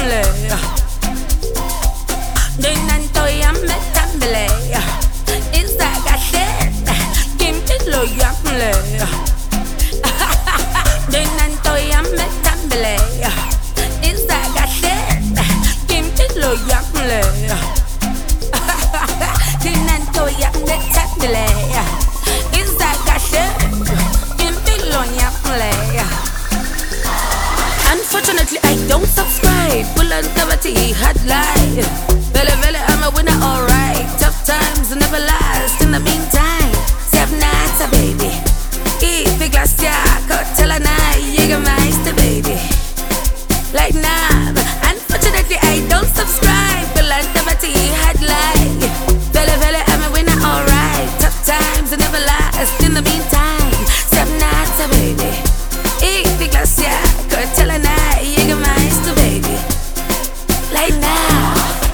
yamle. Dinanto yamme tambele. Izaga shit. Kimpilo yamle. Dinanto yamme tambele. Izaga shit. Kimpilo yamle. Dinanto yamme tambele. Izaga shit. Kimpilo yamle. Unfortunately, I don't subscribe. Bulan Kavati headline. Vele vele, I'm a winner, alright. Tough times never last. In the meantime, Seb Nata, baby. Eat big glass, yeah. Cocktail night, Jägermeister, baby. Like now, unfortunately, I don't subscribe. Bulan Kavati headline. Vele vele, I'm a winner, alright. Tough times never last. In the meantime, Seb Nata, baby. Eat big glass, yeah. Cocktail night, Jägermeister, baby. Like now.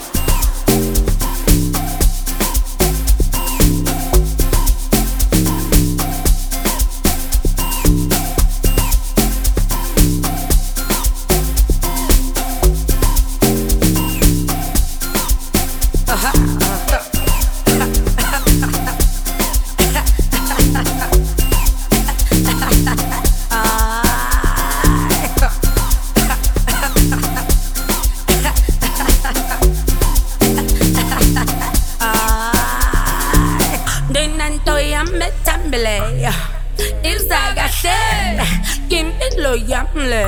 Dinanto yamme tambele. Izaga shit. Kimpilo yamle.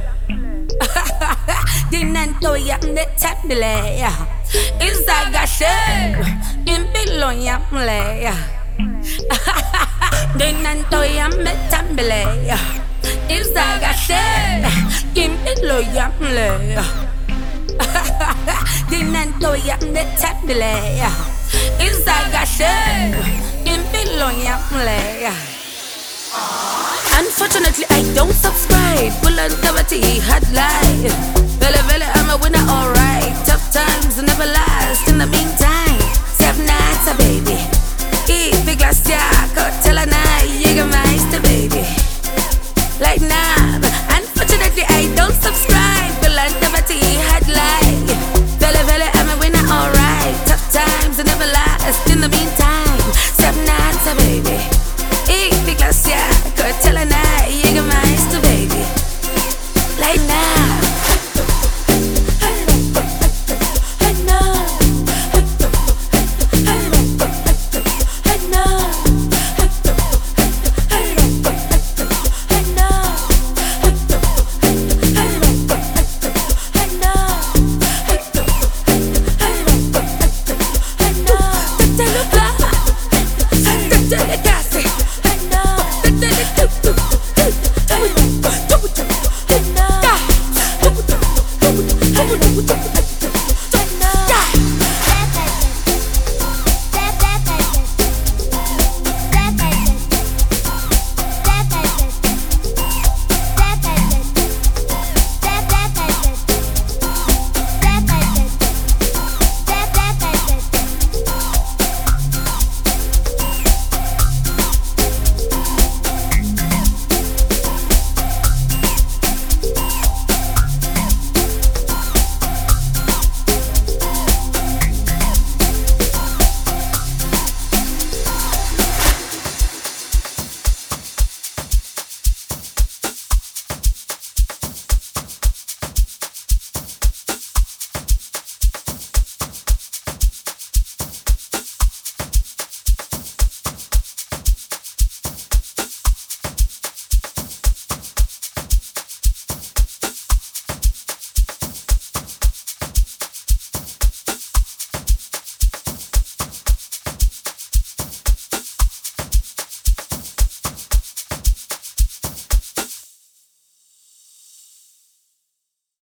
Dinanto yamme tambele. Izaga shit. Kimpilo yamle. Dinanto yamme tambele. Izaga shit. Kimpilo yamle. Dinanto yamme tambele. Izaga shit. Kimpilo yamle. Unfortunately, I don't subscribe. Bulan Kavati headline. Vele vele, I'm a winner.